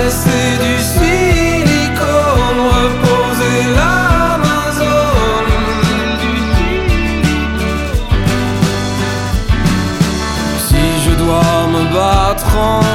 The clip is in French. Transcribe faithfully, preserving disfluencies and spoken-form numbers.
c'est du silicone, reposer l'Amazone. Si je dois me battre en